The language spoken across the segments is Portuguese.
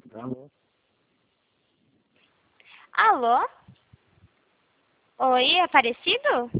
Alô? Alô? Oi, Aparecido?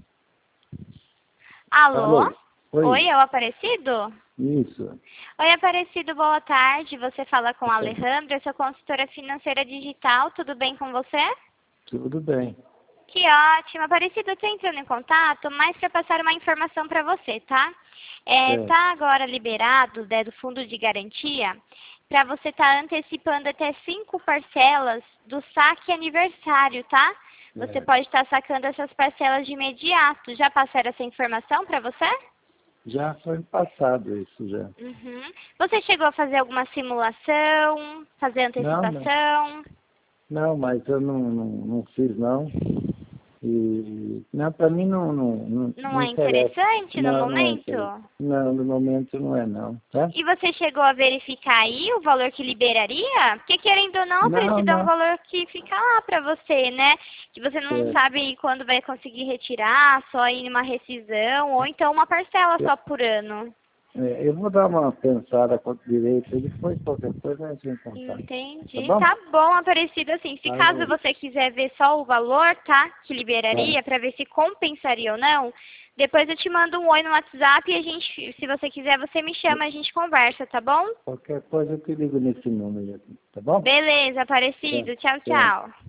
Alô? Alô? Oi, Oi, é o Aparecido? isso. Oi, Aparecido, boa tarde. Você fala com a Alejandra, eu sou consultora financeira digital. Tudo bem com você? Tudo bem. Que ótimo. Aparecido, eu estou entrando em contato, mais para passar uma informação para você, tá? Certo. Tá agora liberado, né, do fundo de garantia, para você estar antecipando até 5 parcelas do saque aniversário, tá? Você Certo. pode estar sacando essas parcelas de imediato. Já passaram essa informação para você? Já foi passado isso já. Uhum. Você chegou a fazer alguma simulação, fazer Não, não. antecipação? Não, mas eu não fiz não. E não, para mim Não não é interessa. interessante no Não, não é momento? interessa. Não, no momento não é não, tá? E você chegou a verificar aí o valor que liberaria? Porque querendo ou não, Não, precisa um não. valor que fica lá pra você, né? Que você não Certo. sabe quando vai conseguir retirar, só em uma rescisão, ou então uma parcela só por ano. Eu vou dar uma pensada com direito e depois qualquer coisa a gente contar. Tá Entendi. bom? Tá bom, Aparecido. Assim, se caso Falou. você quiser ver só o valor, tá? Que Tá. liberaria, pra ver se compensaria ou não, depois eu te mando um oi no WhatsApp e a gente, se você quiser, você me chama, a gente conversa, tá bom? Qualquer coisa eu te ligo nesse número aqui. Tá bom? Beleza, Tá. Aparecido. Tchau, Tá. tchau.